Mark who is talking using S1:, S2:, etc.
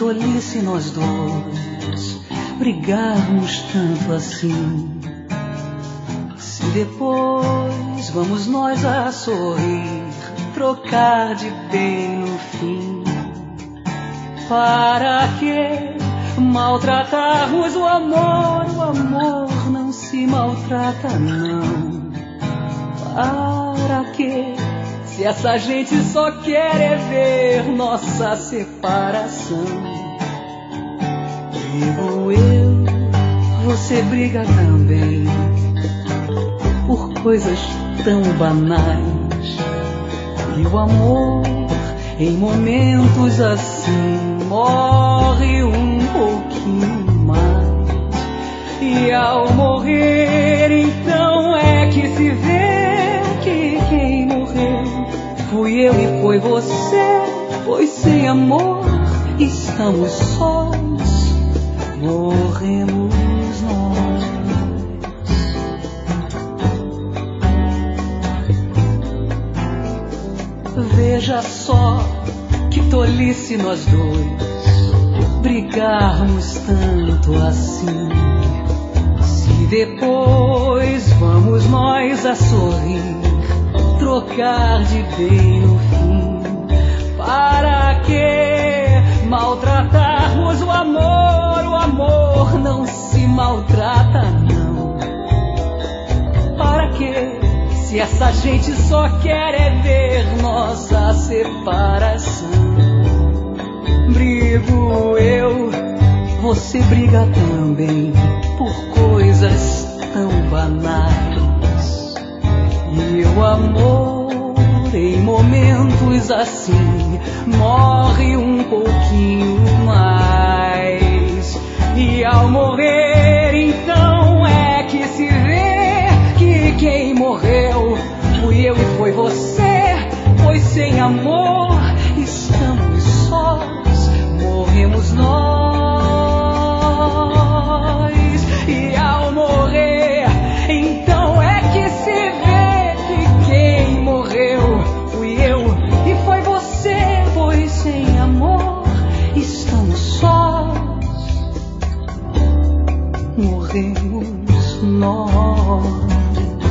S1: tolice nós dois brigarmos tanto assim. Se depois vamos nós a sorrir, trocar de bem no fim. Para que maltratarmos o amor? O amor não se maltrata, não. Para que, se essa gente só quer é ver nossa separação? Brigo eu, você briga também, por coisas tão banais. E o amor, em momentos assim, morre um pouquinho mais. E ao morrer, então é que se vê que quem morreu fui eu e foi você. Pois sem amor estamos sós, morremos nós. Veja só que tolice nós dois brigarmos tanto assim. Se depois vamos nós a sorrir, trocar de bem no fim. Para que maltratarmos o amor? O amor não se maltrata, não. Para que, se essa gente só quer é ver nossa separação? Brigo eu, você briga também, por coisas tão banais. E o amor, em momentos assim, morre um pouquinho mais. E ao morrer, então é que se vê que quem morreu fui eu e foi você. Pois sem amor estamos sós, morremos nós. E ao morrer, então é que se vê que quem morreu fui eu e foi você. Pois sem amor estamos sós, morremos nós.